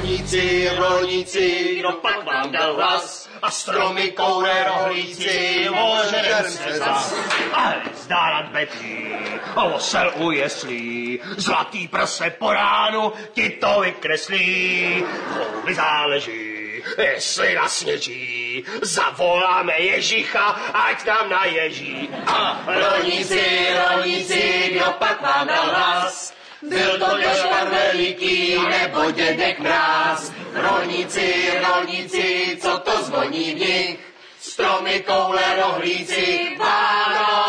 Rolníci, kdo pak vám dal hlas? A stromy, koule, rohlíci, oženem se zas. A zdá nad bedlí, osel u jeslí, zlatý prse po ránu ti to vykreslí. Kouli záleží, jestli nasněží, zavoláme Ježicha, ať nám naježí. A rolníci, kdo pak vám dal hlas? Byl to Gašpar Veliký nebo dědek Mráz. Rolníci, co to zvoní v nich? Stromy, koule, rohlíci, Vánoce.